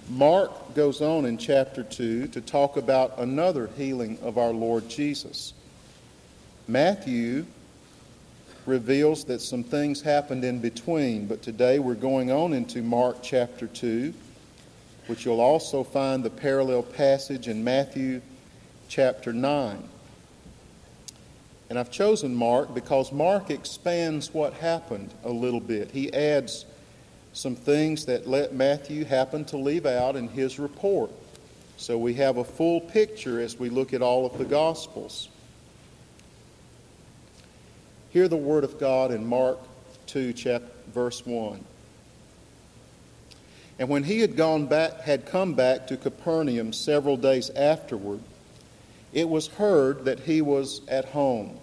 Mark goes on in chapter 2 to talk about another healing of our Lord Jesus. Matthew reveals that some things happened in between, but today we're going on into Mark chapter 2, which you'll also find the parallel passage in Matthew chapter 9. And I've chosen Mark because Mark expands what happened a little bit. He adds some things that Matthew happened to leave out in his report. So we have a full picture as we look at all of the Gospels. Hear the word of God in Mark 2, verse 1. And when he had come back to Capernaum several days afterward, it was heard that he was at home.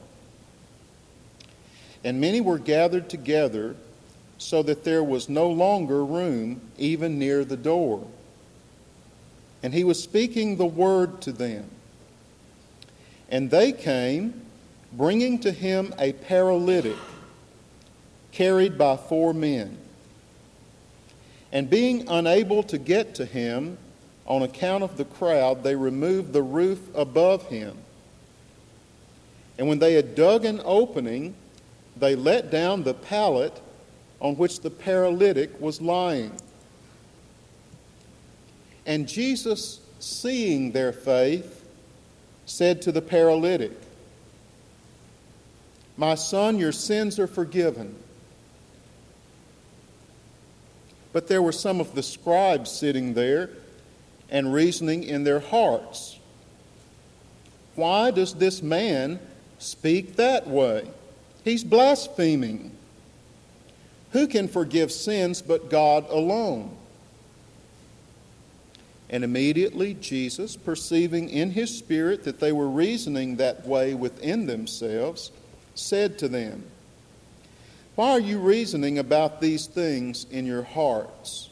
And many were gathered together, so that there was no longer room even near the door. And he was speaking the word to them. And they came, bringing to him a paralytic, carried by 4 men. And being unable to get to him on account of the crowd, they removed the roof above him. And when they had dug an opening, they let down the pallet on which the paralytic was lying. And Jesus, seeing their faith, said to the paralytic, "My son, your sins are forgiven." But there were some of the scribes sitting there and reasoning in their hearts, "Why does this man speak that way? He's blaspheming. Who can forgive sins but God alone?" And immediately Jesus, perceiving in his spirit that they were reasoning that way within themselves, said to them, "Why are you reasoning about these things in your hearts?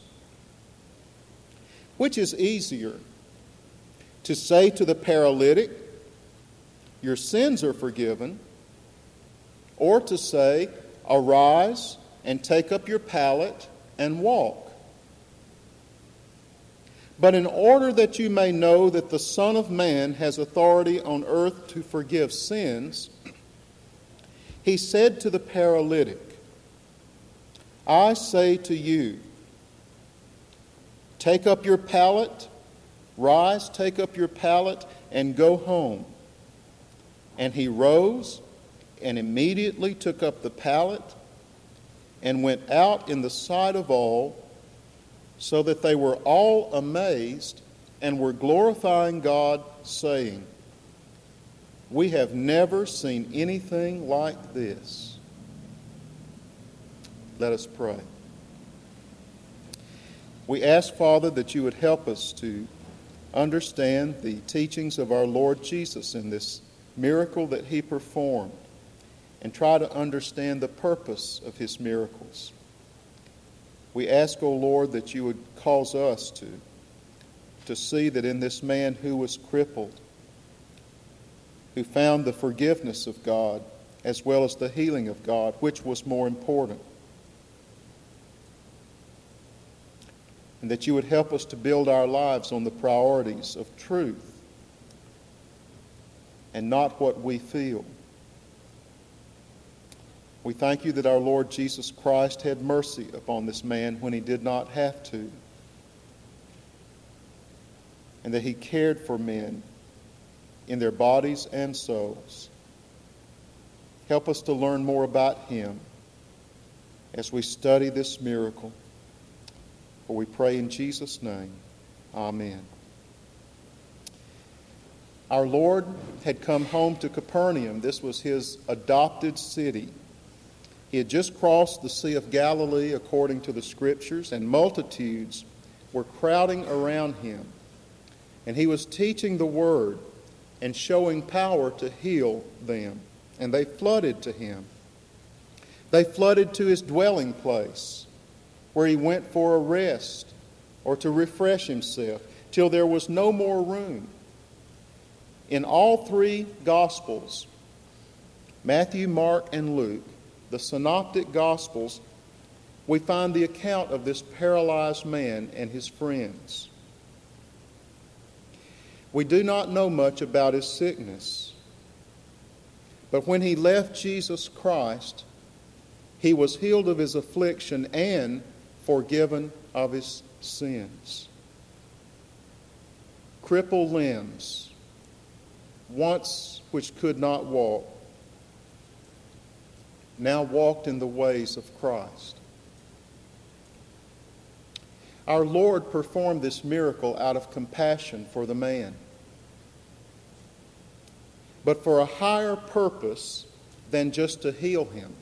Which is easier, to say to the paralytic, 'Your sins are forgiven,' or to say, 'Arise and take up your pallet and walk'? But in order that you may know that the Son of Man has authority on earth to forgive sins," he said to the paralytic, "I say to you, take up your pallet, rise, take up your pallet, and go home." And he rose and immediately took up the pallet and went out in the sight of all, so that they were all amazed and were glorifying God, saying, "We have never seen anything like this." Let us pray. We ask, Father, that you would help us to understand the teachings of our Lord Jesus in this miracle that he performed, and try to understand the purpose of his miracles. We ask, O Lord, that you would cause us to see that in this man who was crippled, who found the forgiveness of God as well as the healing of God, which was more important. And that you would help us to build our lives on the priorities of truth and not what we feel. We thank you that our Lord Jesus Christ had mercy upon this man when he did not have to, and that he cared for men in their bodies and souls. Help us to learn more about him as we study this miracle. For we pray in Jesus' name. Amen. Our Lord had come home to Capernaum. This was his adopted city. He had just crossed the Sea of Galilee according to the Scriptures, and multitudes were crowding around him. And he was teaching the Word and showing power to heal them. And they flooded to him. They flooded to his dwelling place, where he went for a rest or to refresh himself, till there was no more room. In all 3 Gospels, Matthew, Mark, and Luke, the synoptic Gospels, we find the account of this paralyzed man and his friends. We do not know much about his sickness. But when he left Jesus Christ, he was healed of his affliction and forgiven of his sins. Crippled limbs, once which could not walk, now walked in the ways of Christ. Our Lord performed this miracle out of compassion for the man, but for a higher purpose than just to heal him.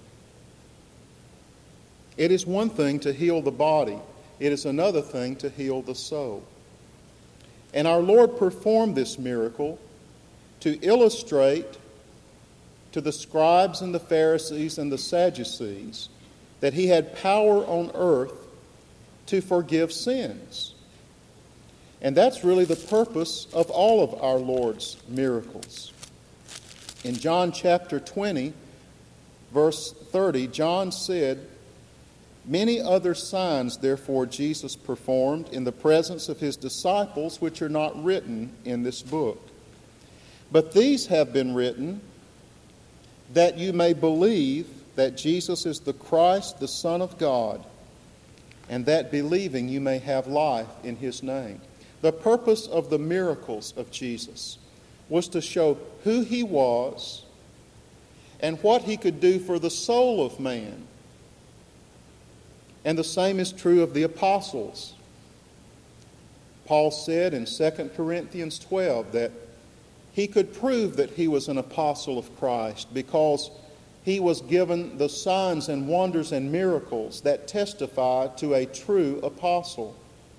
It is one thing to heal the body. It is another thing to heal the soul. And our Lord performed this miracle to illustrate to the scribes and the Pharisees and the Sadducees that he had power on earth to forgive sins. And that's really the purpose of all of our Lord's miracles. In John chapter 20, verse 30, John said, "Many other signs, therefore, Jesus performed in the presence of his disciples, which are not written in this book. But these have been written that you may believe that Jesus is the Christ, the Son of God, and that believing you may have life in his name." The purpose of the miracles of Jesus was to show who he was and what he could do for the soul of man. And the same is true of the apostles. Paul said in 2 Corinthians 12 that he could prove that he was an apostle of Christ because he was given the signs and wonders and miracles that testify to a true apostle.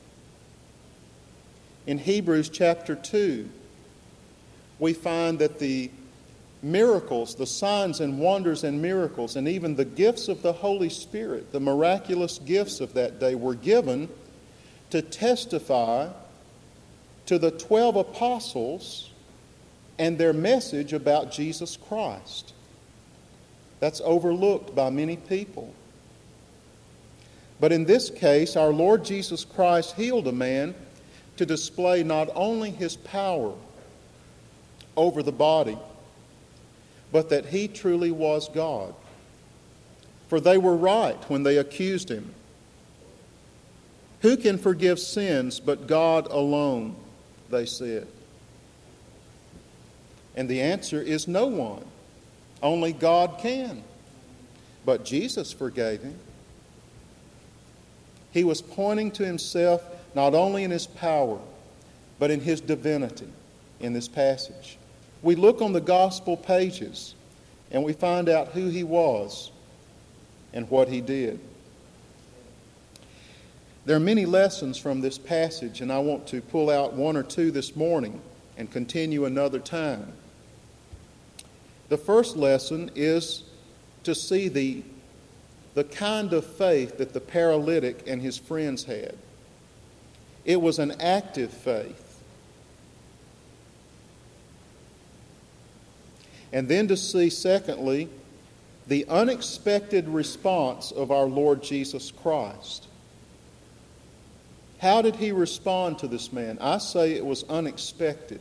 In Hebrews chapter 2, we find that the miracles, the signs and wonders and miracles, and even the gifts of the Holy Spirit, the miraculous gifts of that day, were given to testify to the 12 apostles and their message about Jesus Christ. That's overlooked by many people. But in this case, our Lord Jesus Christ healed a man to display not only his power over the body, but that he truly was God. For they were right when they accused him. "Who can forgive sins but God alone?" they said. And the answer is no one. Only God can. But Jesus forgave him. He was pointing to himself not only in his power, but in his divinity in this passage. We look on the gospel pages and we find out who he was and what he did. There are many lessons from this passage, and I want to pull out one or two this morning and continue another time. The first lesson is to see the kind of faith that the paralytic and his friends had. It was an active faith. And then to see, secondly, the unexpected response of our Lord Jesus Christ. How did he respond to this man? I say it was unexpected.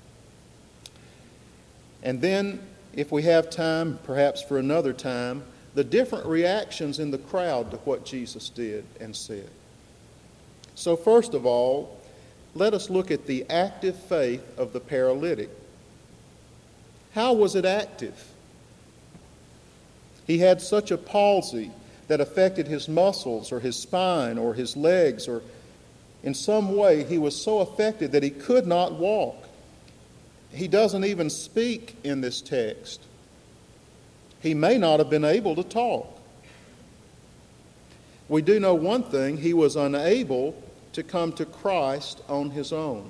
And then, if we have time, perhaps for another time, the different reactions in the crowd to what Jesus did and said. So first of all, let us look at the active faith of the paralytic. How was it active? He had such a palsy that affected his muscles or his spine or his legs, or in some way he was so affected that he could not walk. He doesn't even speak in this text. He may not have been able to talk. We do know one thing: he was unable to come to Christ on his own.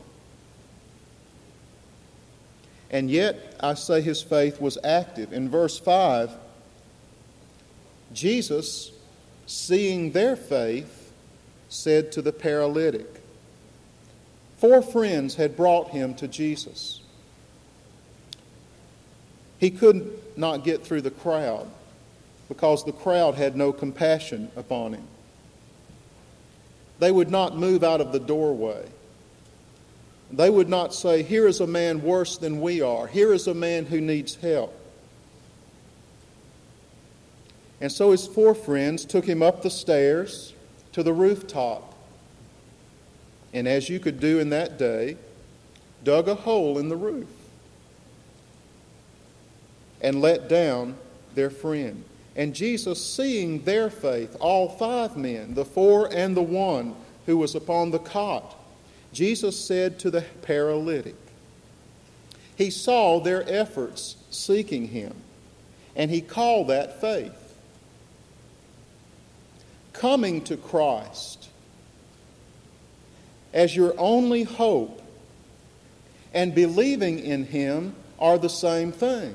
And yet, I say his faith was active. In verse 5, Jesus, seeing their faith, said to the paralytic. 4 friends had brought him to Jesus. He could not get through the crowd because the crowd had no compassion upon him. They would not move out of the doorway. They would not say, here is a man worse than we are. Here is a man who needs help. And so his four friends took him up the stairs to the rooftop. And as you could do in that day, dug a hole in the roof and let down their friend. And Jesus, seeing their faith, all five men, the four and the one who was upon the cot, Jesus said to the paralytic, he saw their efforts seeking him, and he called that faith. Coming to Christ as your only hope and believing in him are the same thing.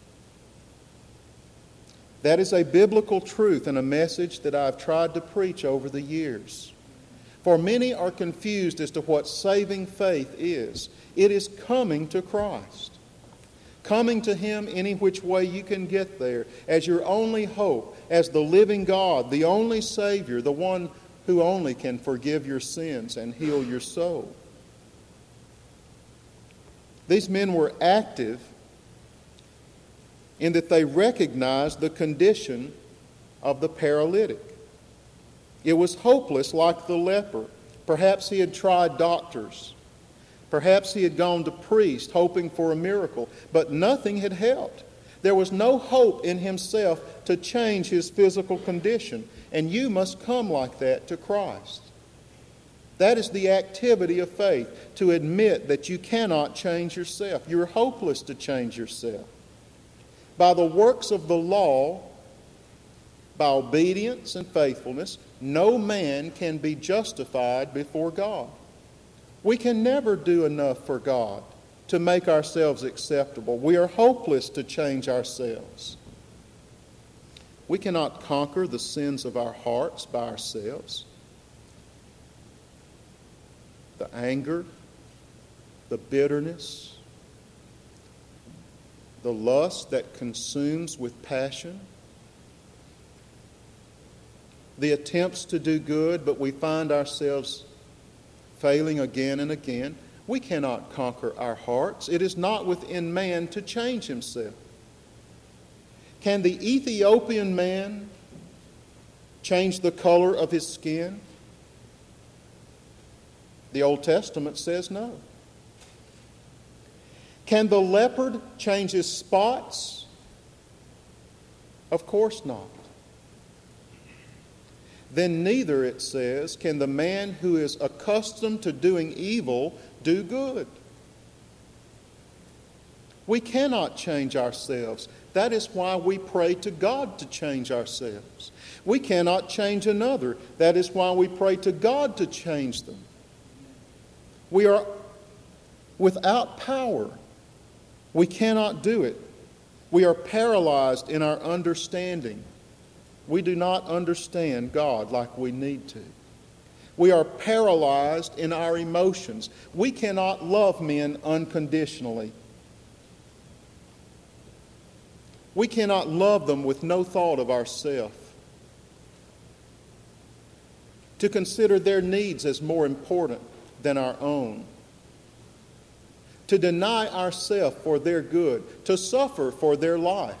That is a biblical truth and a message that I've tried to preach over the years. For many are confused as to what saving faith is. It is coming to Christ. Coming to him any which way you can get there as your only hope, as the living God, the only Savior, the one who only can forgive your sins and heal your soul. These men were active in that they recognized the condition of the paralytic. It was hopeless like the leper. Perhaps he had tried doctors. Perhaps he had gone to priests hoping for a miracle, but nothing had helped. There was no hope in himself to change his physical condition, and you must come like that to Christ. That is the activity of faith, to admit that you cannot change yourself. You're hopeless to change yourself. By the works of the law, by obedience and faithfulness, no man can be justified before God. We can never do enough for God to make ourselves acceptable. We are hopeless to change ourselves. We cannot conquer the sins of our hearts by ourselves. The anger, the bitterness, the lust that consumes with passion, the attempts to do good, but we find ourselves failing again and again. We cannot conquer our hearts. It is not within man to change himself. Can the Ethiopian man change the color of his skin? The Old Testament says no. Can the leopard change his spots? Of course not. Then neither, it says, can the man who is accustomed to doing evil do good. We cannot change ourselves. That is why we pray to God to change ourselves. We cannot change another. That is why we pray to God to change them. We are without power. We cannot do it. We are paralyzed in our understanding. We do not understand God like we need to. We are paralyzed in our emotions. We cannot love men unconditionally. We cannot love them with no thought of ourself. To consider their needs as more important than our own. To deny ourselves for their good. To suffer for their life.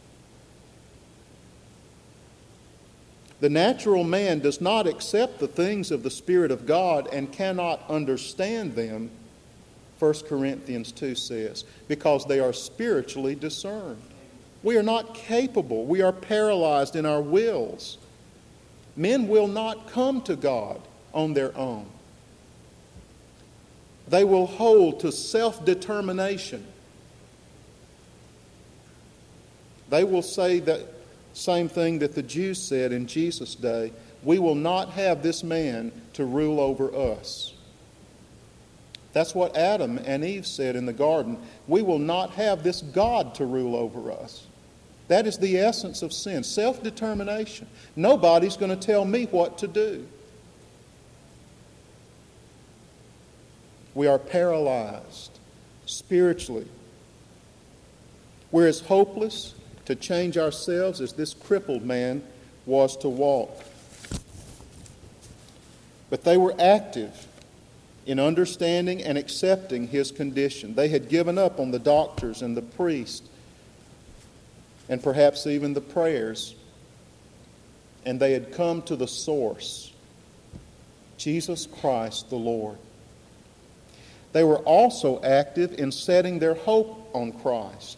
The natural man does not accept the things of the Spirit of God and cannot understand them, 1 Corinthians 2 says, because they are spiritually discerned. We are not capable. We are paralyzed in our wills. Men will not come to God on their own. They will hold to self-determination. They will say that same thing that the Jews said in Jesus' day, we will not have this man to rule over us. That's what Adam and Eve said in the garden. We will not have this God to rule over us. That is the essence of sin, self-determination. Nobody's going to tell me what to do. We are paralyzed spiritually. We're as hopeless to change ourselves as this crippled man was to walk. But they were active in understanding and accepting his condition. They had given up on the doctors and the priests and perhaps even the prayers, and they had come to the source, Jesus Christ the Lord. They were also active in setting their hope on Christ.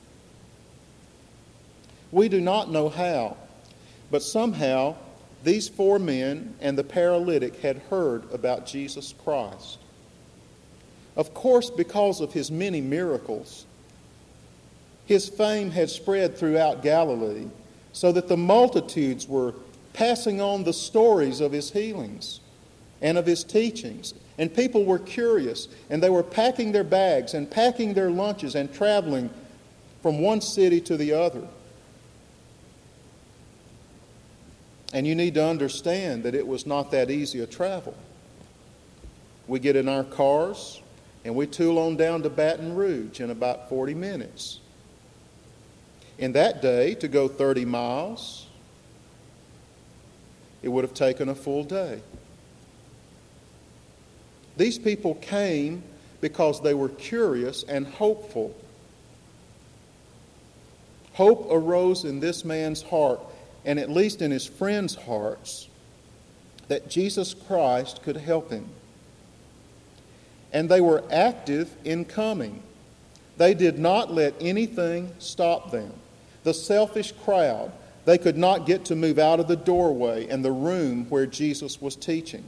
We do not know how, but somehow these 4 men and the paralytic had heard about Jesus Christ. Of course, because of his many miracles, his fame had spread throughout Galilee, so that the multitudes were passing on the stories of his healings and of his teachings. And people were curious, and they were packing their bags and packing their lunches and traveling from one city to the other. And you need to understand that it was not that easy a travel. We get in our cars and we tool on down to Baton Rouge in about 40 minutes. In that day, to go 30 miles, it would have taken a full day. These people came because they were curious and hopeful. Hope arose in this man's heart, and at least in his friends' hearts, that Jesus Christ could help him. And they were active in coming. They did not let anything stop them. The selfish crowd, they could not get to move out of the doorway and the room where Jesus was teaching.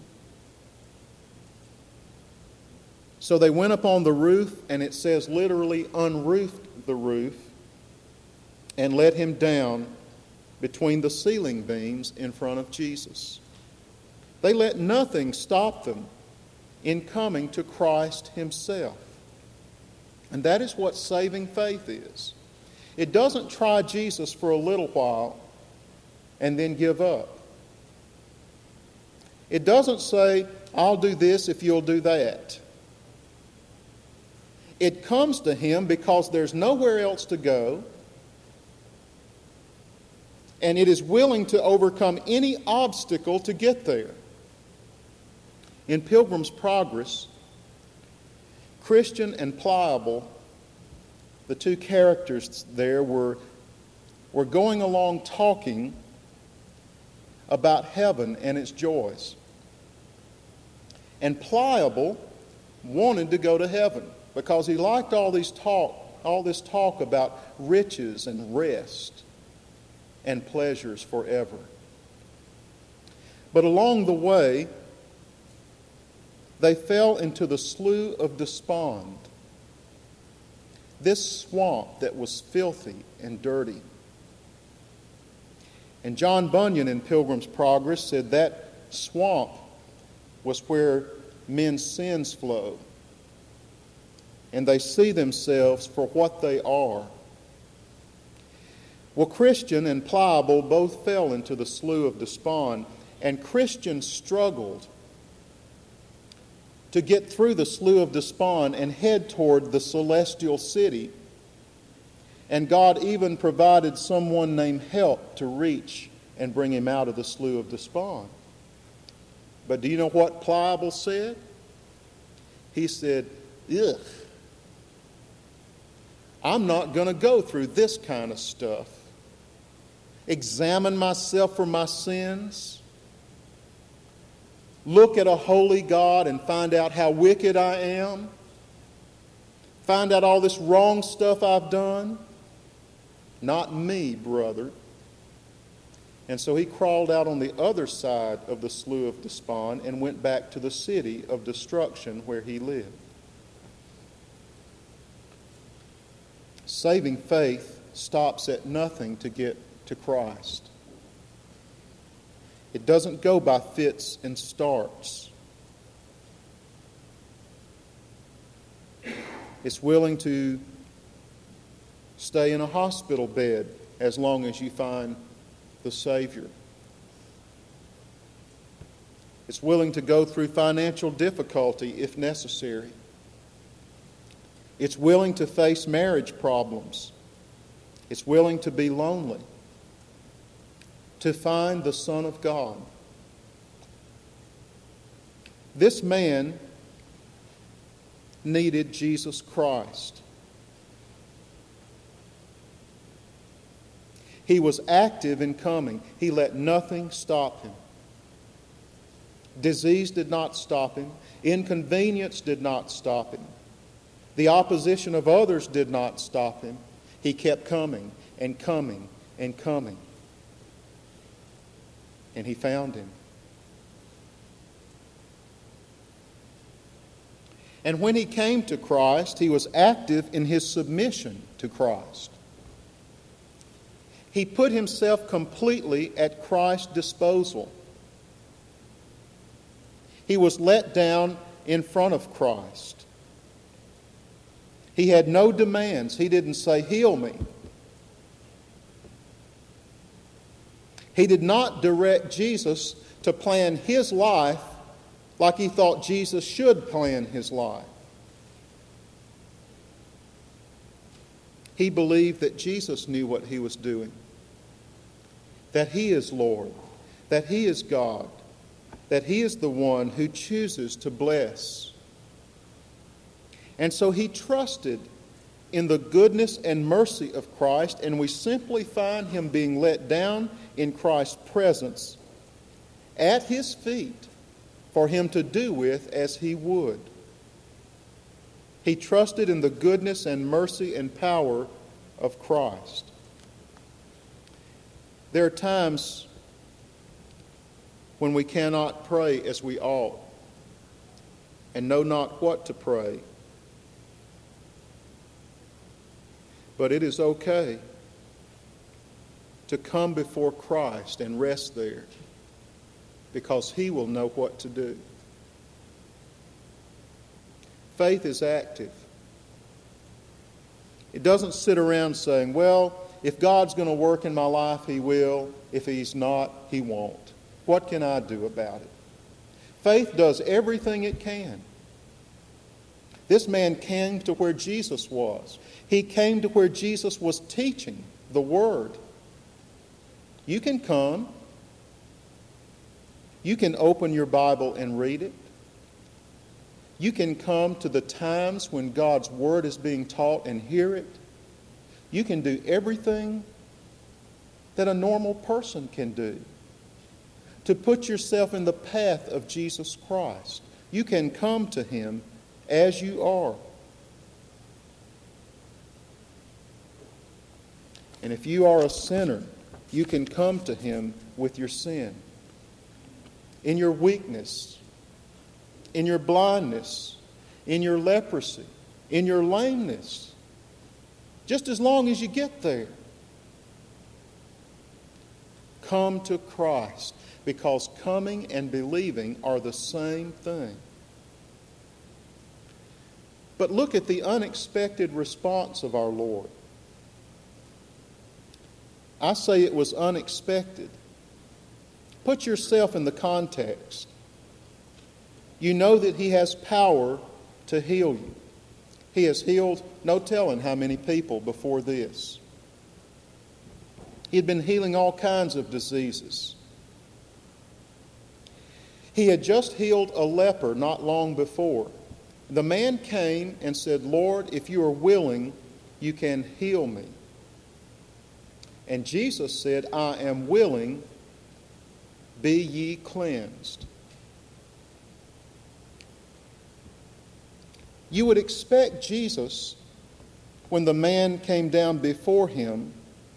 So they went up on the roof, and it says literally unroofed the roof and let him down between the ceiling beams in front of Jesus. They let nothing stop them in coming to Christ himself. And that is what saving faith is. It doesn't try Jesus for a little while and then give up. It doesn't say, I'll do this if you'll do that. It comes to him because there's nowhere else to go, and it is willing to overcome any obstacle to get there. In Pilgrim's Progress, Christian and Pliable, the 2 characters there, were going along talking about heaven and its joys. And Pliable wanted to go to heaven because he liked all this talk about riches and rest and pleasures forever. But along the way, they fell into the Slough of Despond, this swamp that was filthy and dirty. And John Bunyan in Pilgrim's Progress said that swamp was where men's sins flow, and they see themselves for what they are. Well, Christian and Pliable both fell into the Slough of Despond, and Christian struggled to get through the Slough of Despond and head toward the celestial city. And God even provided someone named Help to reach and bring him out of the Slough of Despond. But do you know what Pliable said? He said, ugh, I'm not going to go through this kind of stuff. Examine myself for my sins. Look at a holy God and find out how wicked I am. Find out all this wrong stuff I've done. Not me, brother. And so he crawled out on the other side of the Slough of Despond and went back to the city of destruction where he lived. Saving faith stops at nothing to get to Christ. It doesn't go by fits and starts. It's willing to stay in a hospital bed as long as you find the Savior. It's willing to go through financial difficulty if necessary. It's willing to face marriage problems. It's willing to be lonely, to find the Son of God. This man needed Jesus Christ. He was active in coming. He let nothing stop him. Disease did not stop him. Inconvenience did not stop him. The opposition of others did not stop him. He kept coming and coming and coming. And he found him. And when he came to Christ, he was active in his submission to Christ. He put himself completely at Christ's disposal. He was let down in front of Christ. He had no demands. He didn't say, "Heal me." He did not direct Jesus to plan his life like he thought Jesus should plan his life. He believed that Jesus knew what he was doing, that he is Lord, that he is God, that he is the one who chooses to bless. And so he trusted in the goodness and mercy of Christ, and we simply find him being let down in Christ's presence at his feet for him to do with as he would. He trusted in the goodness and mercy and power of Christ. There are times when we cannot pray as we ought and know not what to pray. But it is okay to come before Christ and rest there, because he will know what to do. Faith is active. It doesn't sit around saying, "Well, if God's going to work in my life, he will. If he's not, he won't. What can I do about it?" Faith does everything it can. This man came to where Jesus was. He came to where Jesus was teaching the Word. You can come. You can open your Bible and read it. You can come to the times when God's Word is being taught and hear it. You can do everything that a normal person can do to put yourself in the path of Jesus Christ. You can come to him as you are. And if you are a sinner, you can come to him with your sin, in your weakness, in your blindness, in your leprosy, in your lameness, just as long as you get there. Come to Christ, because coming and believing are the same thing. But look at the unexpected response of our Lord. I say it was unexpected. Put yourself in the context. You know that he has power to heal you. He has healed no telling how many people before this. He had been healing all kinds of diseases. He had just healed a leper not long before. The man came and said, "Lord, if you are willing, you can heal me." And Jesus said, "I am willing, be ye cleansed." You would expect Jesus, when the man came down before him,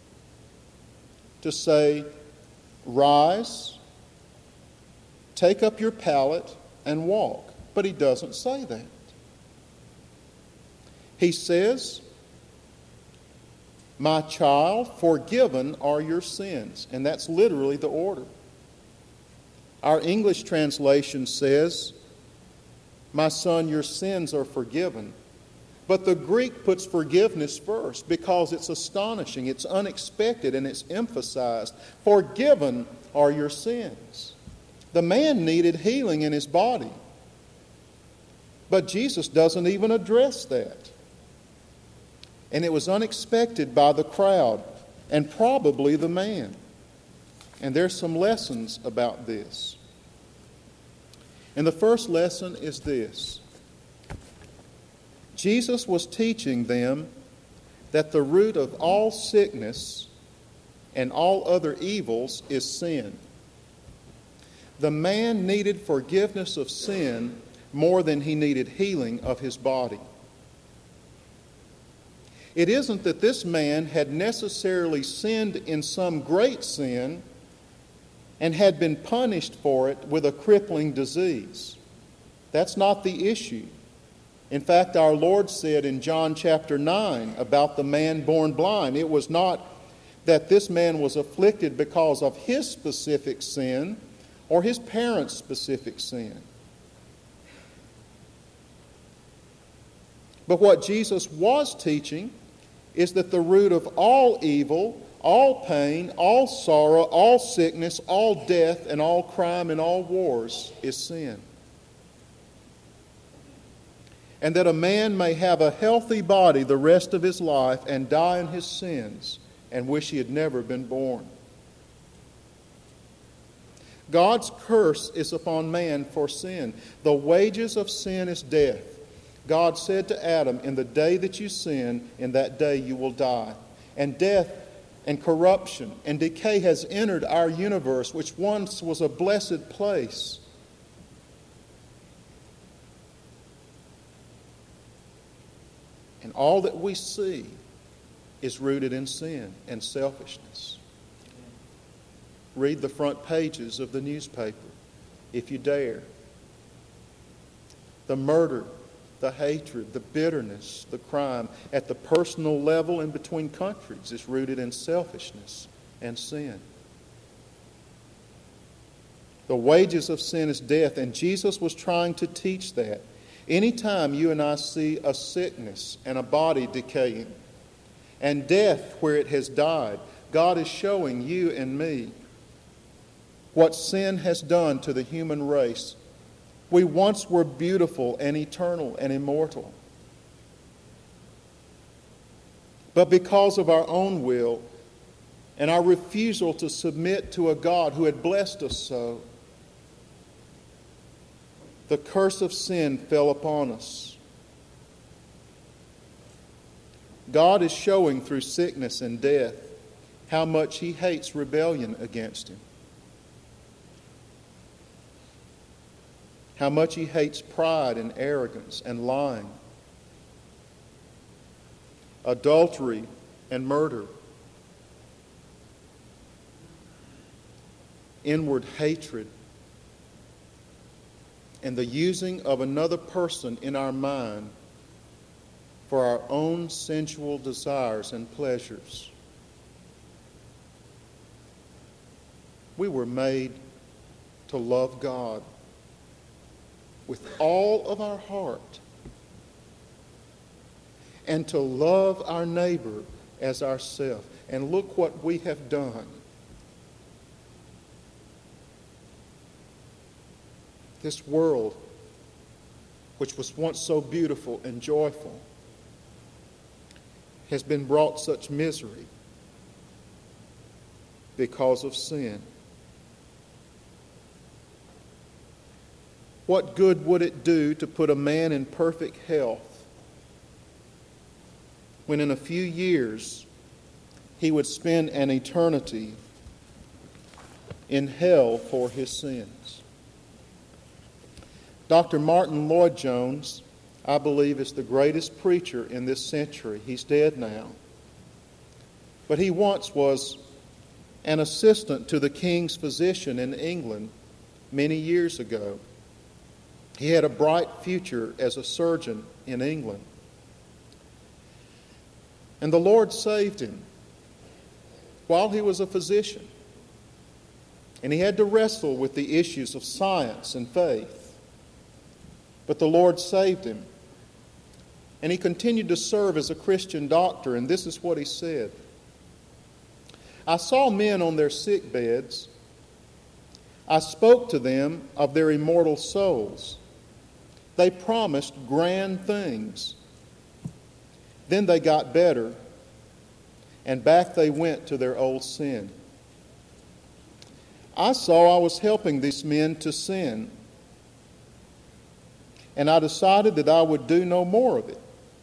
to say, "Rise, take up your pallet, and walk." But he doesn't say that. He says, "My child, forgiven are your sins." And that's literally the order. Our English translation says, "My son, your sins are forgiven." But the Greek puts forgiveness first because it's astonishing, it's unexpected, and it's emphasized. Forgiven are your sins. The man needed healing in his body. But Jesus doesn't even address that. And it was unexpected by the crowd and probably the man. And there's some lessons about this. And the first lesson is this: Jesus was teaching them that the root of all sickness and all other evils is sin. The man needed forgiveness of sin more than he needed healing of his body. It isn't that this man had necessarily sinned in some great sin and had been punished for it with a crippling disease. That's not the issue. In fact, our Lord said in John chapter 9 about the man born blind, it was not that this man was afflicted because of his specific sin or his parents' specific sin. But what Jesus was teaching is that the root of all evil, all pain, all sorrow, all sickness, all death, and all crime and all wars is sin. And that a man may have a healthy body the rest of his life and die in his sins and wish he had never been born. God's curse is upon man for sin. The wages of sin is death. God said to Adam, in the day that you sin, in that day you will die. And death and corruption and decay has entered our universe, which once was a blessed place. And all that we see is rooted in sin and selfishness. Read the front pages of the newspaper, if you dare. The murder, the hatred, the bitterness, the crime at the personal level and between countries is rooted in selfishness and sin. The wages of sin is death, and Jesus was trying to teach that. Anytime you and I see a sickness and a body decaying and death where it has died, God is showing you and me what sin has done to the human race. We once were beautiful and eternal and immortal. But because of our own will and our refusal to submit to a God who had blessed us so, the curse of sin fell upon us. God is showing through sickness and death how much He hates rebellion against Him. How much He hates pride and arrogance and lying, adultery and murder, inward hatred, and the using of another person in our mind for our own sensual desires and pleasures. We were made to love God with all of our heart and to love our neighbor as ourselves. And look what we have done. This world, which was once so beautiful and joyful, has been brought such misery because of sin. What good would it do to put a man in perfect health when in a few years he would spend an eternity in hell for his sins? Dr. Martin Lloyd-Jones, I believe, is the greatest preacher in this century. He's dead now. But he once was an assistant to the king's physician in England many years ago. He had a bright future as a surgeon in England. And the Lord saved him while he was a physician. And he had to wrestle with the issues of science and faith. But the Lord saved him. And he continued to serve as a Christian doctor, and this is what he said. I saw men on their sick beds. I spoke to them of their immortal souls. They promised grand things. Then they got better, and back they went to their old sin. I saw I was helping these men to sin, and I decided that I would do no more of it.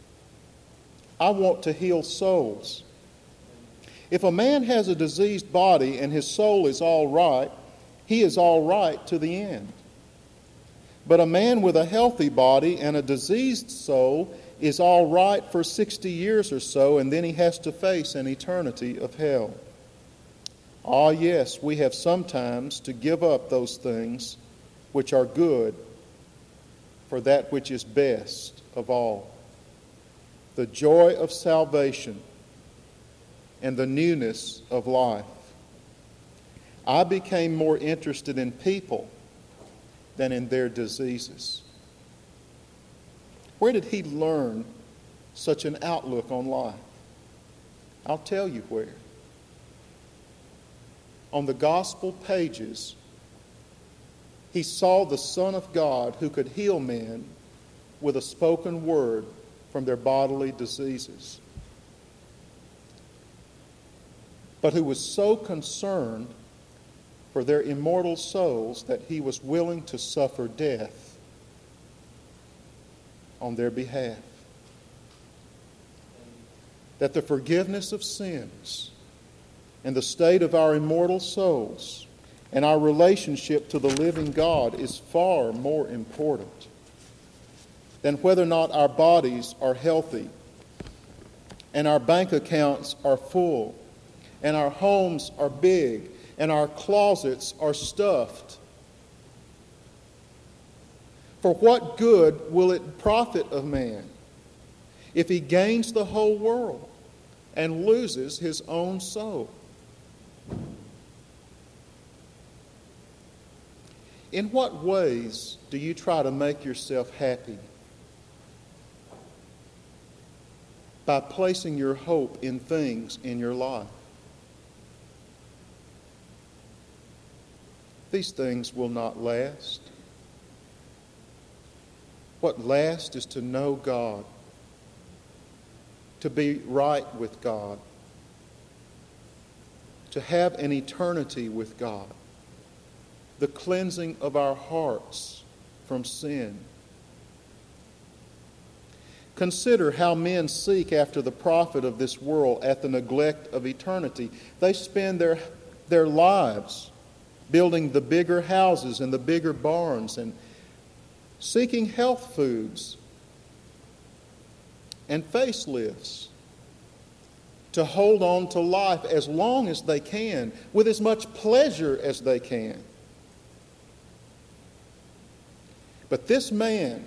I want to heal souls. If a man has a diseased body and his soul is all right, he is all right to the end. But a man with a healthy body and a diseased soul is all right for 60 years or so, and then he has to face an eternity of hell. Ah, yes, we have sometimes to give up those things which are good for that which is best of all. The joy of salvation and the newness of life. I became more interested in people than in their diseases. Where did he learn such an outlook on life? I'll tell you where. On the gospel pages, he saw the Son of God who could heal men with a spoken word from their bodily diseases, but who was so concerned for their immortal souls that he was willing to suffer death on their behalf. That the forgiveness of sins and the state of our immortal souls and our relationship to the living God is far more important than whether or not our bodies are healthy and our bank accounts are full and our homes are big and our closets are stuffed. For what good will it profit a man if he gains the whole world and loses his own soul? In what ways do you try to make yourself happy? By placing your hope in things in your life. These things will not last. What lasts is to know God, to be right with God, to have an eternity with God, the cleansing of our hearts from sin. Consider how men seek after the profit of this world at the neglect of eternity. They spend their lives building the bigger houses and the bigger barns and seeking health foods and facelifts to hold on to life as long as they can, with as much pleasure as they can. But this man,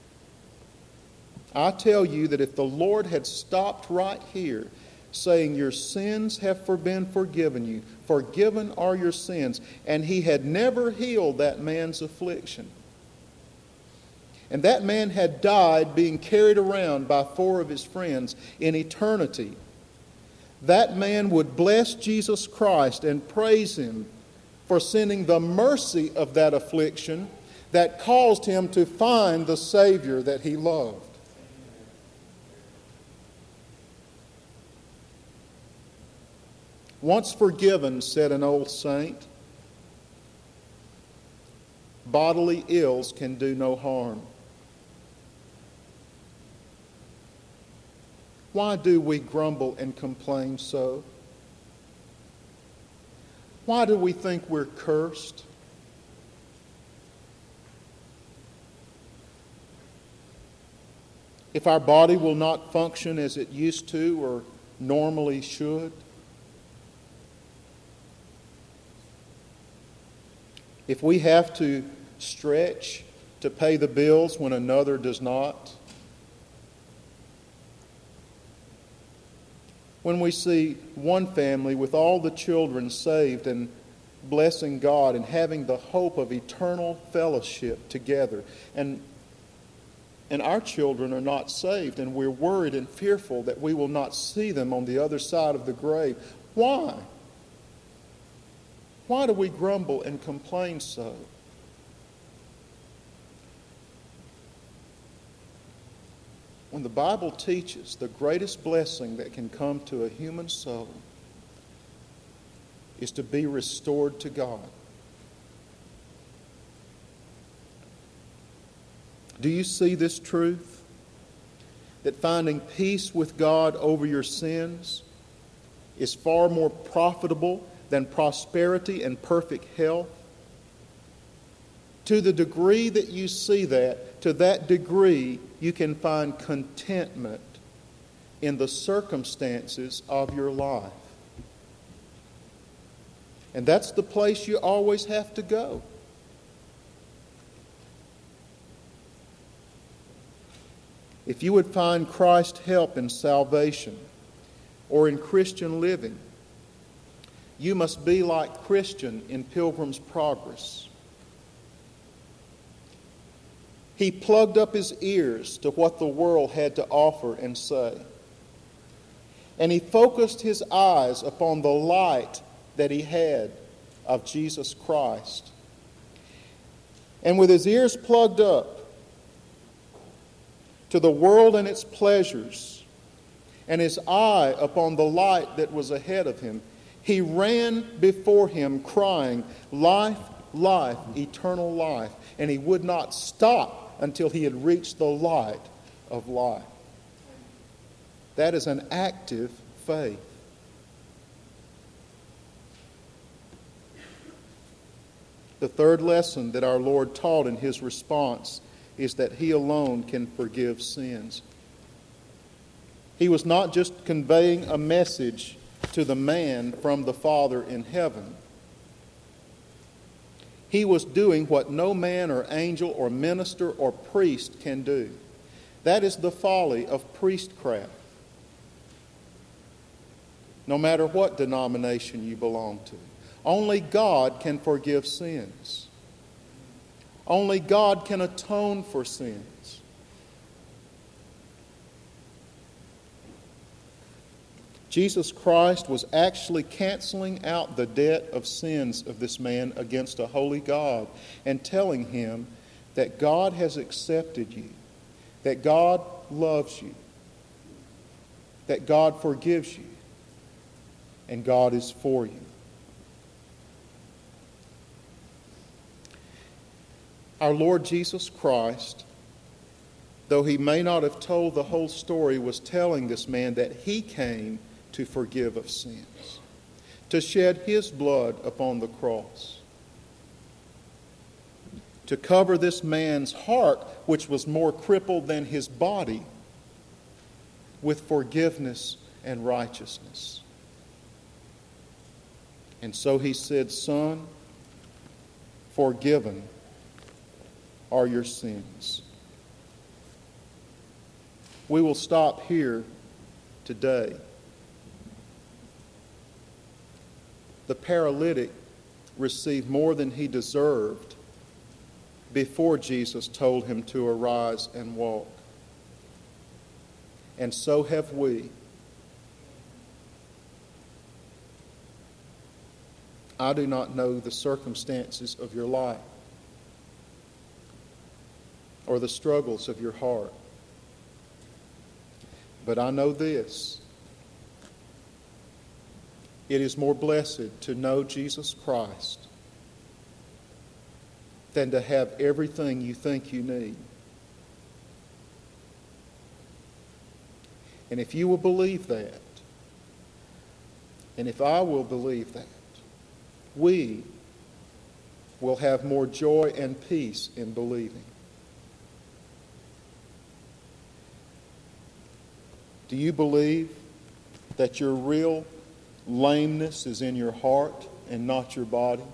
I tell you that if the Lord had stopped right here, saying, your sins have been forgiven you, forgiven are your sins, and he had never healed that man's affliction, and that man had died being carried around by 4 of his friends in eternity, that man would bless Jesus Christ and praise him for sending the mercy of that affliction that caused him to find the Savior that he loved. Once forgiven, said an old saint, bodily ills can do no harm. Why do we grumble and complain so? Why do we think we're cursed? If our body will not function as it used to or normally should? If we have to stretch to pay the bills when another does not? When we see one family with all the children saved and blessing God and having the hope of eternal fellowship together, and our children are not saved, and we're worried and fearful that we will not see them on the other side of the grave. Why? Why do we grumble and complain so? When the Bible teaches the greatest blessing that can come to a human soul is to be restored to God. Do you see this truth? that finding peace with God over your sins is far more profitable than prosperity and perfect health? To the degree that you see that, to that degree you can find contentment in the circumstances of your life. And that's the place you always have to go. If you would find Christ's help in salvation or in Christian living, you must be like Christian in Pilgrim's Progress. He plugged up his ears to what the world had to offer and say. And he focused his eyes upon the light that he had of Jesus Christ. And with his ears plugged up to the world and its pleasures, and his eye upon the light that was ahead of him, he ran before him crying, "Life, life, eternal life." And he would not stop until he had reached the light of life. That is an active faith. The third lesson that our Lord taught in his response is that he alone can forgive sins. He was not just conveying a message to the man from the Father in heaven. He was doing what no man or angel or minister or priest can do. That is the folly of priestcraft. No matter what denomination you belong to, only God can forgive sins. Only God can atone for sins. Jesus Christ was actually canceling out the debt of sins of this man against a holy God and telling him that God has accepted you, that God loves you, that God forgives you, and God is for you. Our Lord Jesus Christ, though he may not have told the whole story, was telling this man that he came to forgive of sins, to shed his blood upon the cross, to cover this man's heart, which was more crippled than his body, with forgiveness and righteousness. And so he said, "Son, forgiven are your sins." We will stop here today. The paralytic received more than he deserved before Jesus told him to arise and walk. And so have we. I do not know the circumstances of your life or the struggles of your heart, but I know this: it is more blessed to know Jesus Christ than to have everything you think you need. And if you will believe that, and if I will believe that, we will have more joy and peace in believing. Do you believe that your real lameness is in your heart and not your body?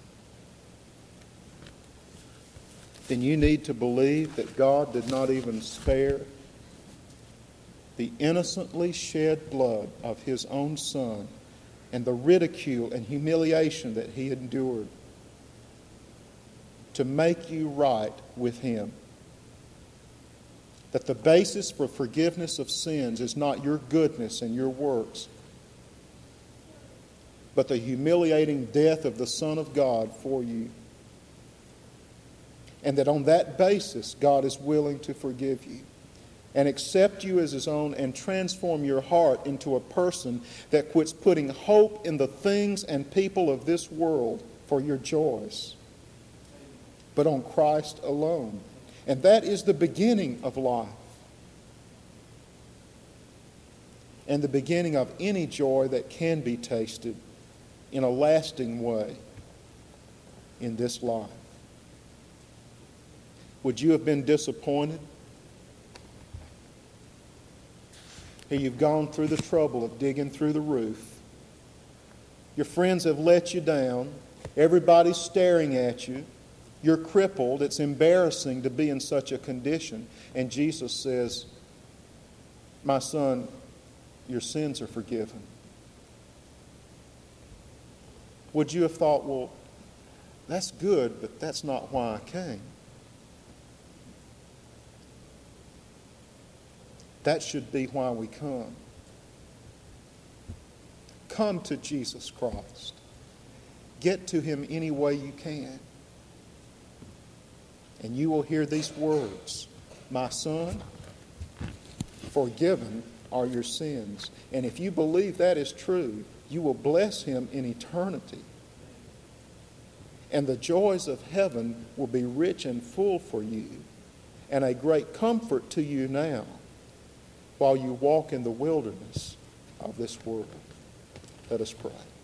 Then you need to believe that God did not even spare the innocently shed blood of his own Son and the ridicule and humiliation that he endured to make you right with him. That the basis for forgiveness of sins is not your goodness and your works, but the humiliating death of the Son of God for you. And that on that basis, God is willing to forgive you and accept you as his own and transform your heart into a person that quits putting hope in the things and people of this world for your joys, but on Christ alone. And that is the beginning of life. and the beginning of any joy that can be tasted in a lasting way in this life. Would you have been disappointed? Here you've gone through the trouble of digging through the roof. Your friends have let you down. Everybody's staring at you. You're crippled. It's embarrassing to be in such a condition. And Jesus says, my son, your sins are forgiven. Would you have thought, well, that's good, but that's not why I came? That should be why we come. Come to Jesus Christ. Get to Him any way you can. And you will hear these words, my son, forgiven are your sins. And if you believe that is true, you will bless Him in eternity. And the joys of heaven will be rich and full for you, and a great comfort to you now while you walk in the wilderness of this world. Let us pray.